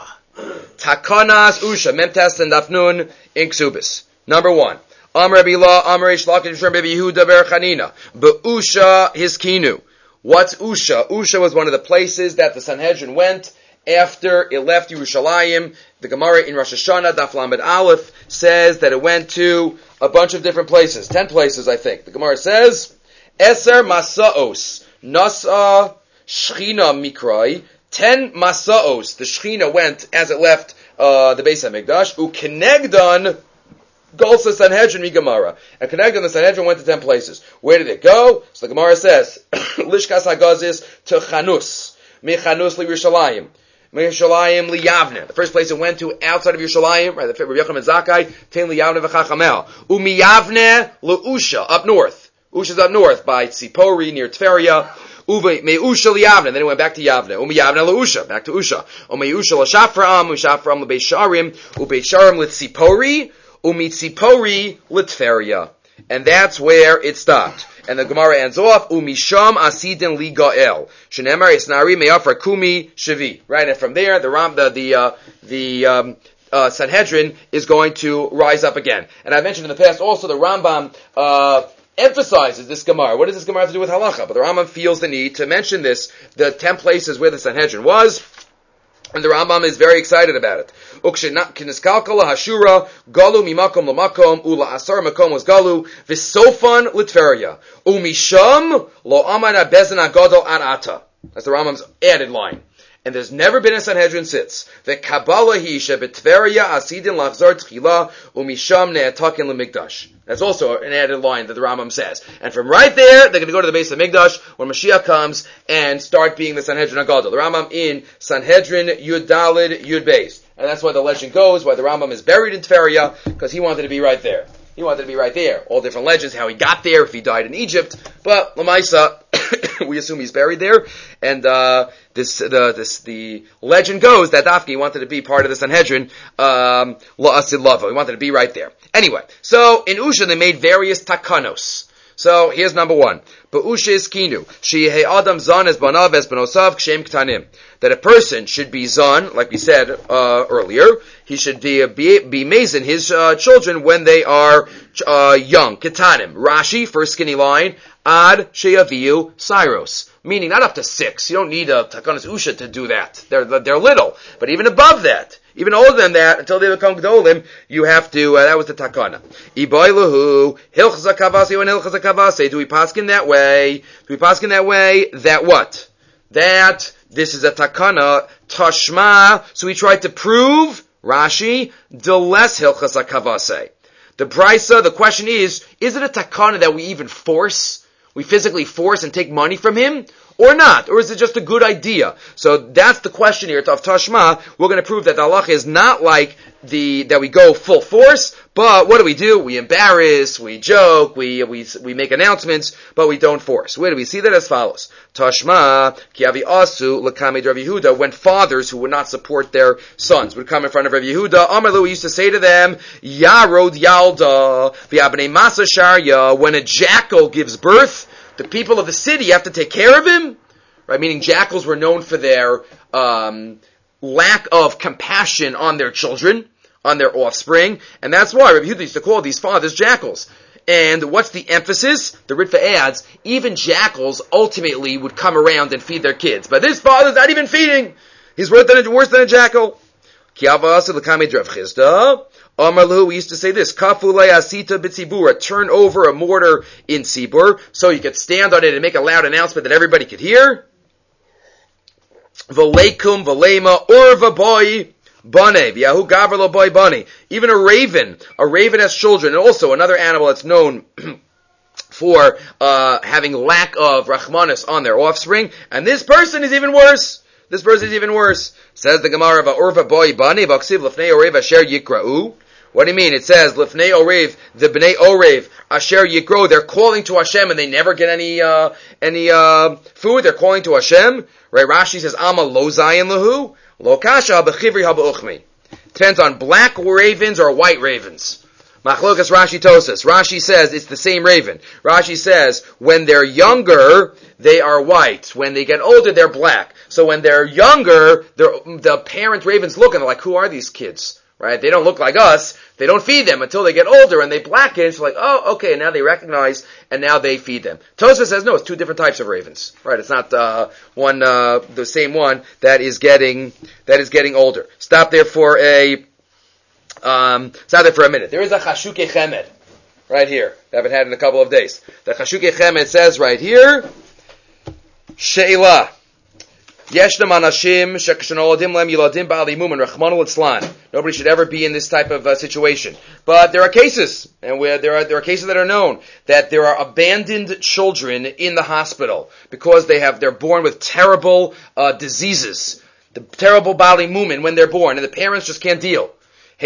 Takanas Usha, Memtes and Dafnun in Ksubis. Number 1. Amr Rabbi La, Amr Reish Lakish, Rabbi Yehuda Ber Chanina. Be'usha Hiskinu. What's Usha? Usha was one of the places that the Sanhedrin went after it left Yerushalayim. The Gemara in Rosh Hashanah, Daf Lamed Aleph, says that it went to a bunch of different places. 10 places, I think. The Gemara says, Eser Masaos, Nasa Shechina Mikrai, 10 Masaos, the Shechina went as it left the Beis HaMikdash, Ukenegdan Golsa Sanhedrin Migamara. And Kenegdan, the Sanhedrin went to 10 places. Where did it go? So the Gemara says, Lishkas Hagazis to Chanus, Mechanus li Yerushalayim. Yerushalayim li Yavne. The first place it went to outside of Yerushalayim, right? The Rabbi Yochanan Zakkai, Tein li Yavne v'chachamel. Umi Yavne le Usha, up north. Usha's up north by Tzipori near Tveria. Uve me Usha li Yavne. Then it went back to Yavne. Umi Yavne le Usha, back to Usha. Umi Usha le Shafram, Ushafram le Beit Sharim, Ubeit Sharim le Tzipori, Umi Tzipori le Tveria. And that's where it stopped. And the Gemara ends off, Umisham asidin li gael. Shenemar isnari me'afra kumi shavi. Right, and from there, the Sanhedrin is going to rise up again. And I mentioned in the past also the Rambam emphasizes this Gemara. What does this Gemara have to do with halacha? But the Rambam feels the need to mention this, the 10 places where the Sanhedrin was. And the Rambam is very excited about it. Uksheniskalkala hashura galu mimakom lamakom ula asar makom was galu v'sofan litveria umisham lo amana bezin agadol an ata. That's the Rambam's added line. And there's never been a Sanhedrin since. The Kabbalah hi shebetveria asidin lachzor tchila umisham ne'atakin lemikdash. That's also an added line that the Rambam says. And from right there, they're going to go to the base of Mikdash when Mashiach comes and start being the Sanhedrin Agadol. The Rambam in Sanhedrin Yud Dalid Yud Beis. And that's why the legend goes, why the Rambam is buried in Tveria, because he wanted to be right there. He wanted to be right there. All different legends, how he got there, if he died in Egypt. But Lamaisa, we assume he's buried there. And the legend goes that Dafki wanted to be part of the Sanhedrin, La'asid Lavo. He wanted to be right there. Anyway, so in Usha they made various takanos. So here's number 1. Ba'usha iskinu, she'yehei adam zan es banav es banosav kshem ktanim. That a person should be zan, like we said earlier, he should be mazin his children when they are young, ketanim. Rashi, first skinny line, ad sheyaviu syros. Meaning not up to 6. You don't need a takanos usha to do that. They're little. But even above that, even older than that, until they become gdolim, you have to, that was the takana. Iboilahu, hilchza kavase, when hilchza kavase, do we paskin that way? Do we paskin that way? That what? That this is a takana, tashma, so we tried to prove Rashi, Deles Hilchas HaKavase. The Brisa, the question is it a takana that we even force? We physically force and take money from him? Or not? Or is it just a good idea? So that's the question here of Tashma. We're going to prove that the halacha is not like that we go full force, but what do? We embarrass, we joke, we make announcements, but we don't force. Where do we see that? As follows. Tashma, ki avi asu l'kamed Rav Yehuda, when fathers who would not support their sons would come in front of Rav Yehuda, Amalu used to say to them, Yarod Yalda, v'abnei Masa Sharya, when a jackal gives birth, the people of the city have to take care of him, right? Meaning jackals were known for their lack of compassion on their children, on their offspring, and that's why Rabbi Yehuda used to call these fathers jackals. And what's the emphasis? The Ritva adds, even jackals ultimately would come around and feed their kids. But this father's not even feeding. He's worse than a jackal. Amarlu, we used to say this, Kafulei asita b'tzibura, turn over a mortar in tzibur, so you could stand on it and make a loud announcement that everybody could hear. V'leikum v'leima urva boy bane, v'yahu gavrlo boy bane. Even a raven has children, and also another animal that's known for having lack of rachmanis on their offspring, and this person is even worse. Says the Gemara, Va'urva boy bani, v'aksiv l'fnei orev asher yikra'u. What do you mean? It says, l'fnei orev, the b'nei orev, asher yikra'u. They're calling to Hashem and they never get any food. They're calling to Hashem. Right? Rashi says, Ama lo zayin lahu, lo kasha b'chivri ha'b'uchmi. Depends on black ravens or white ravens. Machlokas Rashi Tosas. Rashi says it's the same raven. Rashi says when they're younger, they are white. When they get older, they're black. So when they're younger, the parent ravens look and they're like, who are these kids? Right? They don't look like us. They don't feed them until they get older and they blacken. It's like, oh, okay, now they recognize and now they feed them. Tosas says no, it's two different types of ravens. Right? It's not the same one that is getting older. Stop there for a minute. There is a chashuke chemed right here. I haven't had in a couple of days. The chashuke chemed says right here, Sheila. Yeshnam anashim shekshanodim lem yiladim ba'ali mumen rachmanu litzlan. Nobody should ever be in this type of situation. But there are cases, and there are cases that are known that there are abandoned children in the hospital because they're born with terrible diseases, the terrible ba'ali mumen when they're born, and the parents just can't deal. They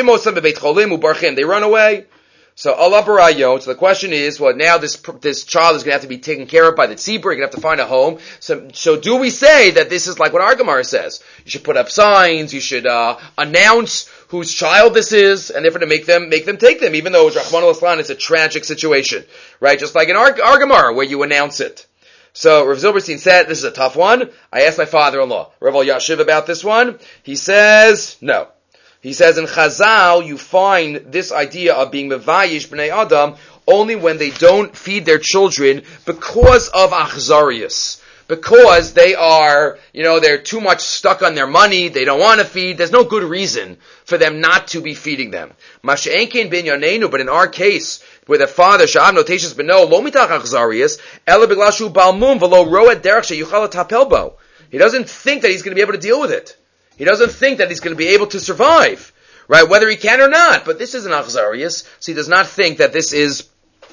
run away. So Allah barayon. So the question is, well, now this child is going to have to be taken care of by the tzibur. You're going to have to find a home. So do we say that this is like what our Gemara says? You should put up signs. You should announce whose child this is, and therefore to make them take them, even though it's Rahman al-Islam, it's a tragic situation, right? Just like in our Gemara where you announce it. So Rav Zilberstein said this is a tough one. I asked my father-in-law, Rav Yashiv, about this one. He says no. He says in Chazal, you find this idea of being mevayish b'nei Adam only when they don't feed their children because of achzarius. Because they are, they're too much stuck on their money, they don't want to feed, there's no good reason for them not to be feeding them. Masha'enkein bin yanenu, but in our case, where the father, sha'av notatious b'no, lo mitach achzarius, ela b'glashu balmum, v'lo roed derech she'yuchal tapelbo. He doesn't think that he's going to be able to deal with it. He doesn't think that he's going to be able to survive, right? Whether he can or not. But this is an achzarius, so he does not think that this is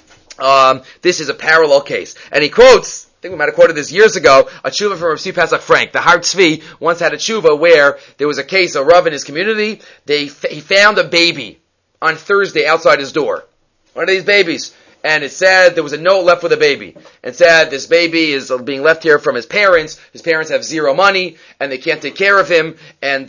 a parallel case. And he quotes, I think we might have quoted this years ago, a tshuva from Rav Tzvi Pesach Frank. The Har Tzvi once had a tshuva where there was a case, a Rav in his community, he found a baby on Thursday outside his door. One of these babies. And it said there was a note left for the baby. It said this baby is being left here from his parents. His parents have zero money and they can't take care of him. And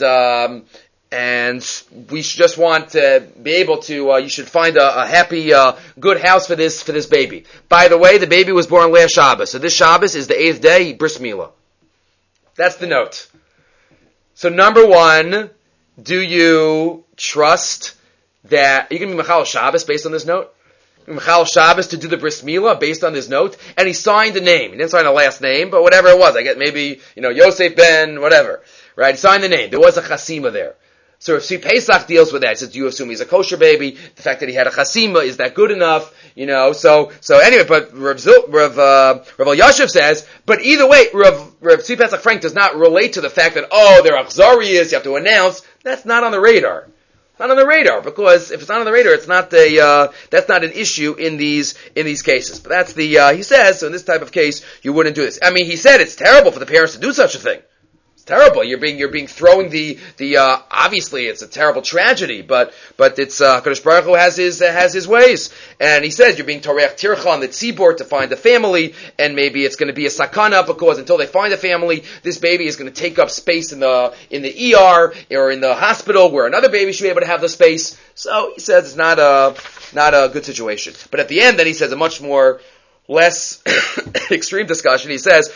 we just want to be able to. You should find a happy, good house for this baby. By the way, the baby was born last Shabbos, so this Shabbos is the 8th day bris milah. That's the note. So number one, do you trust that you can be Machal Shabbos based on this note? Mechal Shabbos to do the bris milah based on this note, and he signed a name. He didn't sign a last name, but whatever it was, I get maybe, Yosef ben, whatever. Right? He signed the name. There was a chasima there. So if Pesach deals with that, he says, do you assume he's a kosher baby? The fact that he had a chasima, is that good enough? So anyway, but Rav Elyashiv says, but either way, Rav Tzvi Pesach Frank does not relate to the fact that, they're Achzarias, you have to announce. That's not on the radar. Not on the radar, because if it's not on the radar, it's not that's not an issue in these cases. But that's he says, so in this type of case, you wouldn't do this. I mean, he said it's terrible for the parents to do such a thing. Terrible. You're being throwing obviously it's a terrible tragedy, but it's Kadosh Baruch Hu has his ways, and he says you're being Torech Tircha on the tzibor to find a family, and maybe it's going to be a sakana because until they find a family, this baby is going to take up space in the ER or in the hospital where another baby should be able to have the space. So he says it's not a good situation. But at the end, then he says a much more less extreme discussion. He says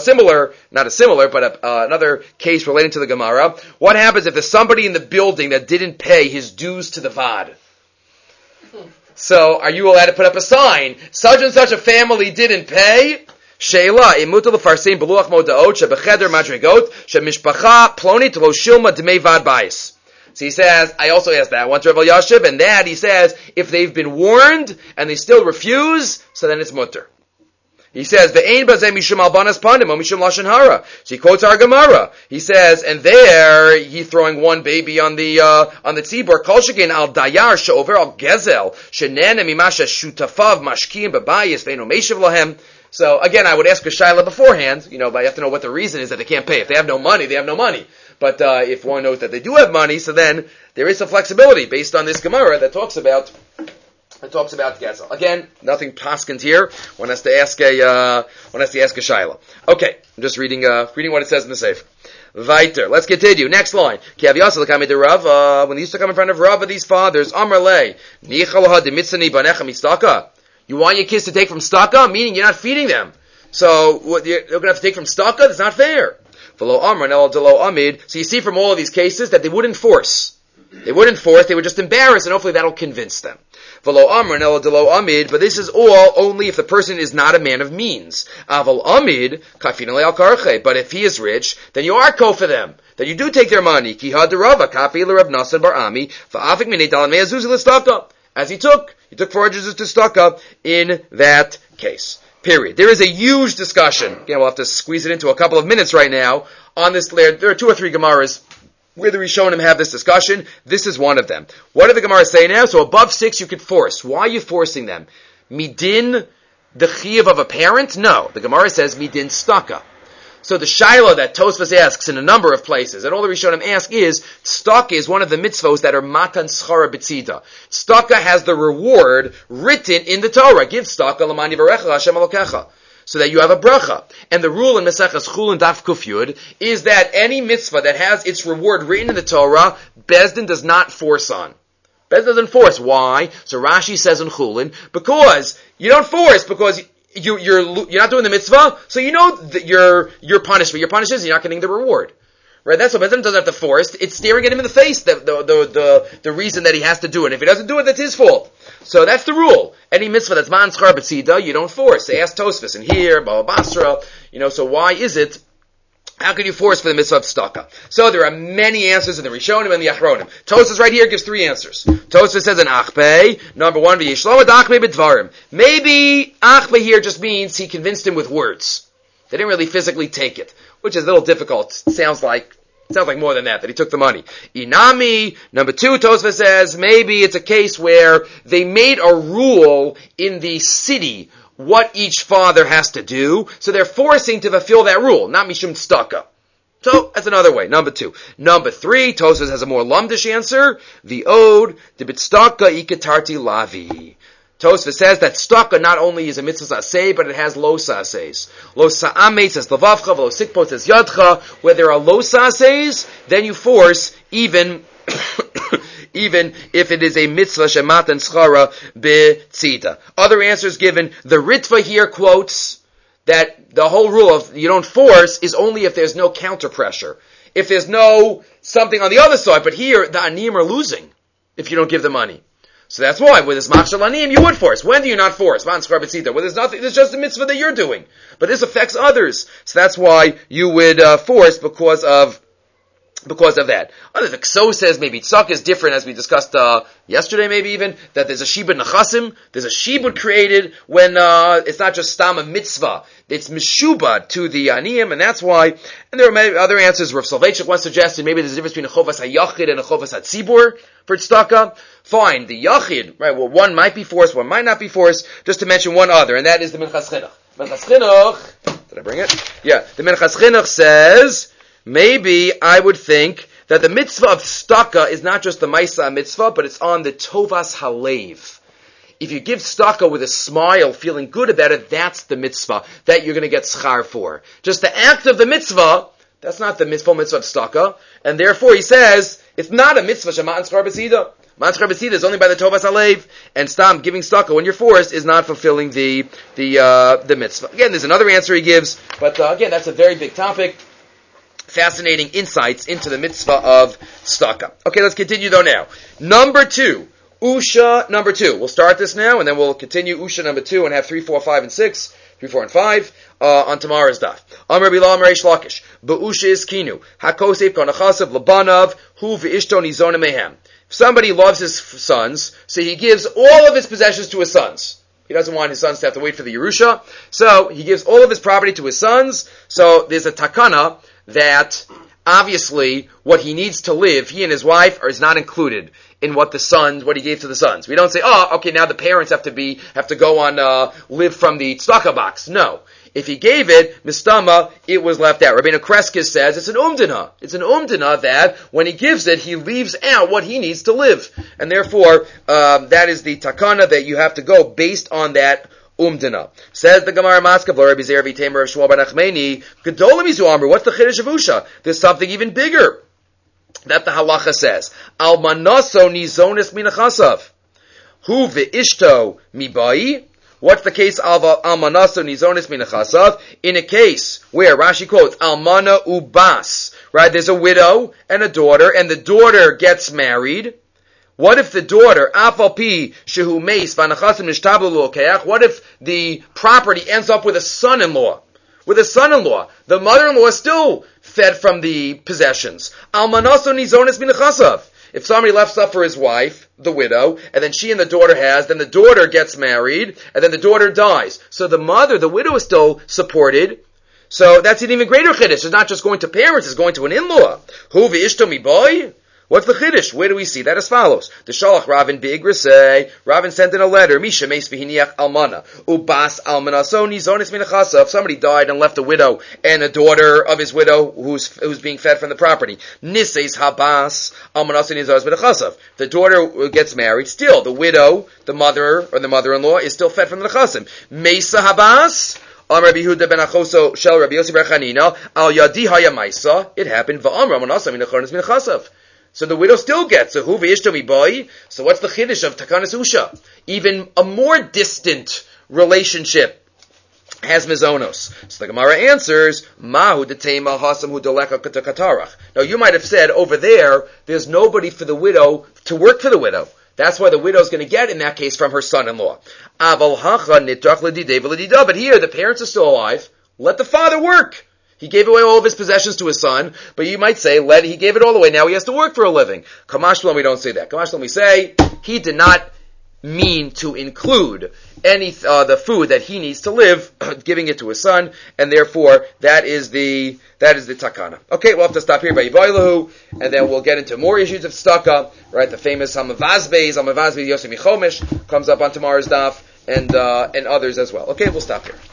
another case relating to the Gemara. What happens if there's somebody in the building that didn't pay his dues to the Vad? So are you allowed to put up a sign? Such and such a family didn't pay. Sheila imuta lefarsim beluach modaot shebecheder madrigot shemishpacha plonit lo shilma dmei vad bayis. So he says, I also asked that once, Rav Elyashiv, and that he says, if they've been warned and they still refuse, so then it's mutter. He says, "Ve'ein bazeh mishum albanas pandim o mishum lashon hara." So he quotes our Gemara. He says, and there he throwing one baby on the tzibor. Kol shekein al dayar she'over al gezel shenene mimasha shutafav mashkiim bebayis ve'eno meishav lahem. So again, I would ask a shaila beforehand, but you have to know what the reason is that they can't pay. If they have no money, they have no money. But if one knows that they do have money, so then there is some flexibility based on this Gemara that talks about Gezel. Again, nothing paskins here. One has to ask a shaila. Okay, I'm just reading what it says in the Sefer. Weiter. Let's continue. Next line. When they used to come in front of Rava, these fathers, Amar le, you want your kids to take from staka, meaning you're not feeding them. So you're going to have to take from staka? That's not fair. So you see from all of these cases that they wouldn't force. They would just embarrass, and hopefully that'll convince them. But this is all only if the person is not a man of means. But if he is rich, then you are ko for them. Then you do take their money. As he took 400 zuz to staka in that case. Period. There is a huge discussion. Again, we'll have to squeeze it into a couple of minutes right now on this. There are 2 or 3 Gemaras where the Rishonim have this discussion. This is one of them. What do the Gemaras say now? So above 6 you could force. Why are you forcing them? Midin, the chiyuv of a parent? No. The Gemara says midin staka. So the shaila that Tosfos asks in a number of places, and all the Rishonim ask is, staka is one of the mitzvos that are matan schara b'tzida. Staka has the reward written in the Torah. Give staka l'man yivarecha Hashem Elokecha. So that you have a bracha. And the rule in Maseches Chulin Daf Kuf Yud is that any mitzvah that has its reward written in the Torah, Bezdin does not force on. Bezdin doesn't force. Why? So Rashi says in Chulin, because you don't force, because you're not doing the mitzvah, so you know that your punishment. Your punishment is you're not getting the reward. Right? That's what Bezdin doesn't have to force. It's staring at him in the face, the reason that he has to do it. If he doesn't do it, that's his fault. So that's the rule. Any mitzvah that's man schar b'tzida, you don't force. They ask Tosfos in here, Baba Basra, so why is it, how can you force for the mitzvah of staka? So there are many answers in the Rishonim and the Achronim. Tosfos right here gives 3 answers. Tosfos says in Achbei, number 1, v'yishlomet Achbei b'dvarim. Maybe Achbei here just means he convinced him with words. They didn't really physically take it, which is a little difficult. Sounds like more than that he took the money. Inami, number 2, Tosfos says, maybe it's a case where they made a rule in the city what each father has to do, so they're forcing to fulfill that rule, not mishum staka. So, that's another way. Number 2. Number 3, Tosfos has a more lumdish answer. The ode, the bitstaka ikatarti lavi. Tosfos says that staka not only is a mitzvah saseh, but it has lo sasehs. Lo sa'ame says lavavcha, lo sikpo says yadcha. Where there are lo sasehs, then you force even if it is a mitzvah shematan schara betzita. Other answers given. The Ritva here quotes that the whole rule of you don't force is only if there's no counter pressure. If there's no something on the other side. But here, the aniyim are losing if you don't give the money. So that's why, with this machshel aniyim, you would force. When do you not force? Man schar betzita. Well, there's nothing, there's just a mitzvah that you're doing. But this affects others. So that's why you would force because of because of that. The Kso says maybe tzedakah is different, as we discussed yesterday, maybe even, that there's a shibud nechasim, there's a shibud created when it's not just stam a mitzvah, it's mishubad to the aniyim, and that's why. And there are many other answers. Rav Soloveitchik once suggested maybe there's a difference between a chovas hayachid and a chovas hatzibur for tzedakah. Fine, the yachid, right? Well, one might be forced, one might not be forced. Just to mention one other, and that is the Minchas Chinuch. Minchas Chinuch, did I bring it? Yeah, the Minchas Chinuch says, maybe I would think that the mitzvah of tzedakah is not just the Maisa mitzvah, but it's on the Tovas Halev. If you give tzedakah with a smile, feeling good about it, that's the mitzvah that you're going to get schar for. Just the act of the mitzvah, that's not the mitzvah of tzedakah, and therefore he says, it's not a mitzvah shema'an schar b'sida. Ma'an schar b'sida is only by the Tovas Halev, and stam, giving tzedakah when you're forced, is not fulfilling the mitzvah. Again, there's another answer he gives, but again, that's a very big topic. Fascinating insights into the mitzvah of tzedakah. Okay, let's continue though now. Number 2. Usha number 2. We'll start this now, and then we'll continue Usha number 2 and have 3, 4, 5, and 6, 3, 4, and 5, on tomorrow's daf. Amar Bilam Reish Lakish. Ba'usha is kinu. Hakosef konachasav labanav hu v'ishto nizona mehem. If somebody loves his sons, so he gives all of his possessions to his sons. He doesn't want his sons to have to wait for the Yerusha, so he gives all of his property to his sons. So there's a takana that obviously what he needs to live, he and his wife, is not included in what he gave to the sons. We don't say, okay, now the parents have to go on, live from the tzedakah box. No. If he gave it, mistama, it was left out. Rabbeinu Kreskis says it's an umdana. It's an umdana that when he gives it, he leaves out what he needs to live. And therefore, that is the takana that you have to go based on that umdana. Says the Gemara Maskav, Rabbi Zer V'Tamer of Shmuel Bar Nachmani, Gedolah Mizu Amru, what's the chiddush of Usha? There's something even bigger that the halacha says. Almanaso nizonis minachasav. Hu ve'ishto mibai. What's the case of almanaso nizonis minachasav? In a case where Rashi quotes almana ubas, right? There's a widow and a daughter, and the daughter gets married. What if the daughter, afalpi shehu meis v'anachasim nishtablu lokeach? What if the property ends up with a son-in-law? With a son-in-law, the mother-in-law is still fed from the possessions. Almanaso nizonis minachasav. If somebody left stuff for his wife, the widow, and then she and the daughter then the daughter gets married, and then the daughter dies. So the widow is still supported. So that's an even greater chiddush. It's not just going to parents, it's going to an in-law. Hu v'ishto mi boy? What's the chiddush? Where do we see that? As follows. The Shalach Ravin B'Igris say, Ravin sent in a letter, Misha Meis V'Hiniach Almana, Ubas Almana, so Nizonis Minachasa. If somebody died and left a widow and a daughter of his widow who's being fed from the property, Niseis Habas Almana Nizonis Minachasa. The daughter gets married, still the widow, the mother or the mother-in-law is still fed from the Nechasim. Mesa Habas. Rabbi Yehuda ben Achoso Shel Rabbi Yossi bar Chanina Al Yadi Haya Maisa. It happened. Va'amra Manasa Minachonis Minachasav. So the widow still gets. So who v'ishto mi boy? So what's the chiddush of Takanas Usha? Even a more distant relationship has mizonos. So the Gemara answers, Mahu detema hasam hu deleka katarach. Now you might have said over there's nobody for the widow to work for the widow. That's why the widow's going to get, in that case, from her son-in-law. But here, the parents are still alive. Let the father work. He gave away all of his possessions to his son, but you might say, he gave it all away, now he has to work for a living. Kamashlam, we don't say that. Kamashlam, we say, he did not mean to include the food that he needs to live, giving it to his son, and therefore, that is the takana. Okay, we'll have to stop here by Yiboilahu, and then we'll get into more issues of tzedakah, right? The famous Hamavazbeis Yosef Michomish comes up on tomorrow's daf, and others as well. Okay, we'll stop here.